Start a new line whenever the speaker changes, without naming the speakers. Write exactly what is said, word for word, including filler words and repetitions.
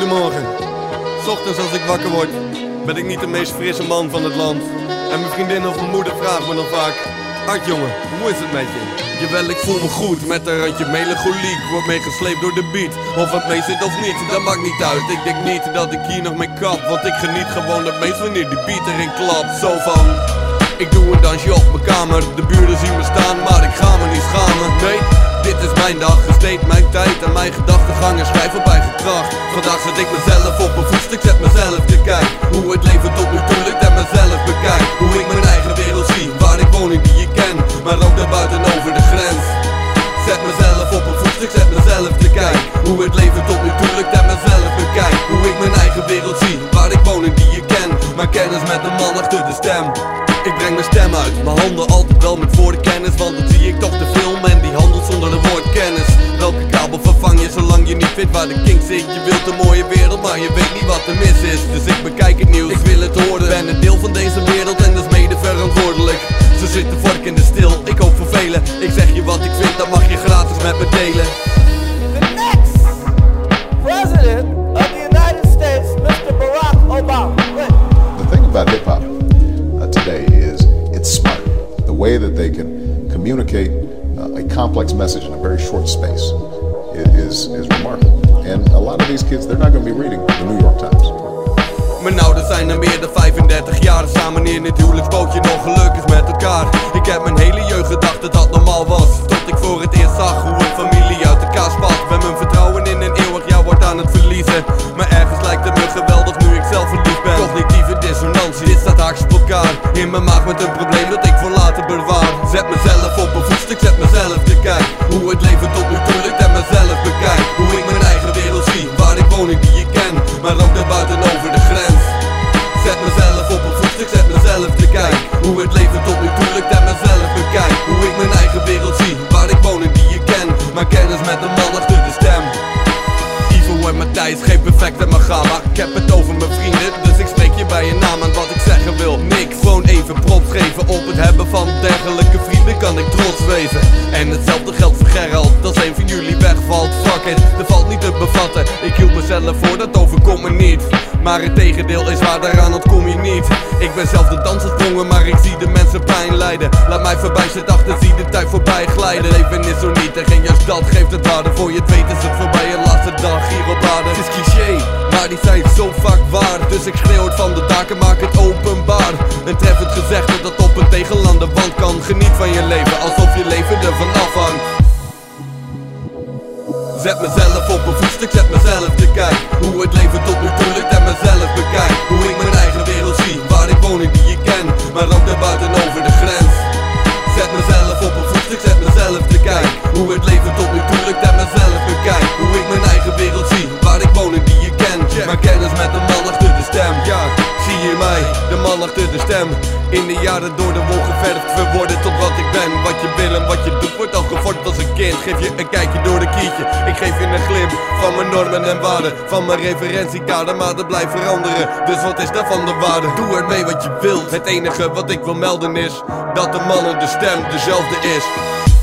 Goedemorgen. 's Ochtends als ik wakker word, ben ik niet de meest frisse man van het land. En mijn vriendin of mijn moeder vraagt me dan vaak: Art jongen, hoe is het met je? Jawel, ik voel me goed, met een randje melancholiek. Word meegesleept door de beat, of het mee zit of niet, dat maakt niet uit. Ik denk niet dat ik hier nog mee kap, want ik geniet gewoon het meest wanneer die beat erin klapt. Zo van, ik doe een dansje op mijn kamer, de buren zien me staan, maar ik ga me niet schamen. Nee, dit is mijn dag, besteed mijn tijd en mijn gedachtegang en schrijf op eigen kracht. Vandaag zet ik mezelf op een voetstuk, zet mezelf te kijken hoe het leven tot nu toe lukt en mezelf bekijk. Hoe ik mijn eigen wereld zie, waar ik woon en die ik ken, maar ook daarbuiten over de grens. Zet mezelf op een voetstuk, zet mezelf te kijken hoe het leven tot nu toe lukt en mezelf bekijk. Hoe ik mijn eigen wereld zie, waar ik woon en die ik ken, maar kennis met een man achter de stem. Ik breng mijn stem uit, mijn handen altijd wel met woordenkennis, want dat zie ik toch de film en die handelt zonder de woordkennis. Welke kabel vervang je zolang je niet weet waar de king zit? Je wilt een mooie wereld, maar je weet niet wat er mis is. Dus ik bekijk het nieuws, ik wil het horen. Ben een deel van deze wereld en dus mede verantwoordelijk. Zo zit de vork in de stil, ik hoop voor velen. Ik zeg je wat ik vind, dan mag je gratis met me delen.
The next president of the United States, Mister Barack Obama.
The thing about hip-hop uh, today is it's smart. The way that they can communicate uh, a complex message in a very short space is, is remarkable. And a lot of these kids, they're not going to be reading the New York Times.
Mijn ouders zijn er meer dan vijfendertig jaar, samen in het huwelijksbootje nog gelukkig met elkaar. Ik heb mijn hele jeugd gedacht dat dat normaal was, tot ik voor het eerst zag hoe een familie uit elkaar spat. Ben mijn vertrouwen in een eeuwig jaar wordt aan het verliezen, maar ergens lijkt het me geweldig nu ik zelf verliefd ben. Cognitieve dissonantie, dit staat haaks op elkaar, in mijn maag met een probleem dat ik voor later bewaar. Zet mezelf op een voetstuk, zet mezelf te kijken hoe het leven tot nu toe lukt en mezelf bekijk. Hoe ik mijn eigen wereld zie, waar ik woon en die ik ken, maar ook daarbuiten over de grens. Zet mezelf op een voetstuk, zet mezelf te kijken hoe het leven tot nu toe lukt en mezelf bekijk. Hoe ik mijn eigen wereld zie, waar ik woon en die ik ken, maar kennis met een man achter de stem. Ivo en Matthijs, geen perfecte magama. Ik heb het over mijn vrienden, dus ik spreek je bij je naam aan wat ik zeggen wil. Niks, gewoon even props geven. Op het hebben van dergelijke vrienden kan ik trots wezen. En hetzelfde geldt voor Gerald, als een van jullie wegvalt. Fuck it, er valt niet te bevatten. Ik hield mezelf voor, dat overkomt me niet. Maar het tegendeel is waar, daaraan ontkom je niet. Ik ben zelf de dans gesprongen, maar ik zie de mensen pijn lijden. Laat mij voorbij zitten achter, zie de tijd voorbij glijden. Het leven is zo niet en juist dat geeft het waarde. Voor je het weet is het voorbij je laatste dag hier op aarde. Het is cliché, maar die zijn zo vaak waar. Dus ik schreeuw het van de daken, maak het openbaar. En tref het gezegde dat op een tegel aan de wand kan. Geniet van je leven, alsof je leven ervan afhangt. Zet mezelf op een voetstuk, zet mezelf te kijken hoe het leven tot nu toe lukt en mezelf bekijk. Hoe ik mijn eigen wereld zie, waar ik woon en die ik ken, maar ook daarbuiten over de grens. Zet mezelf op een voetstuk, zet mezelf te kijken hoe het leven tot nu toe lukt en mezelf bekijk. Hoe ik mijn eigen wereld zie, waar ik woon en die ik ken, maar kennis met een man achter de stem. Ja, zie je mij, de man achter de stem. In de jaren door de wol geverfd, verworden tot wat ik ben. Wat je wil en wat je doet wordt al gevormd als een kind. Geef je een kijkje door de kiertje, ik geef je een glimp van mijn normen en waarden, van mijn referentiekader, maar dat blijft veranderen. Dus wat is daarvan de waarde? Doe ermee wat je wilt. Het enige wat ik wil melden is dat de man en de stem dezelfde is.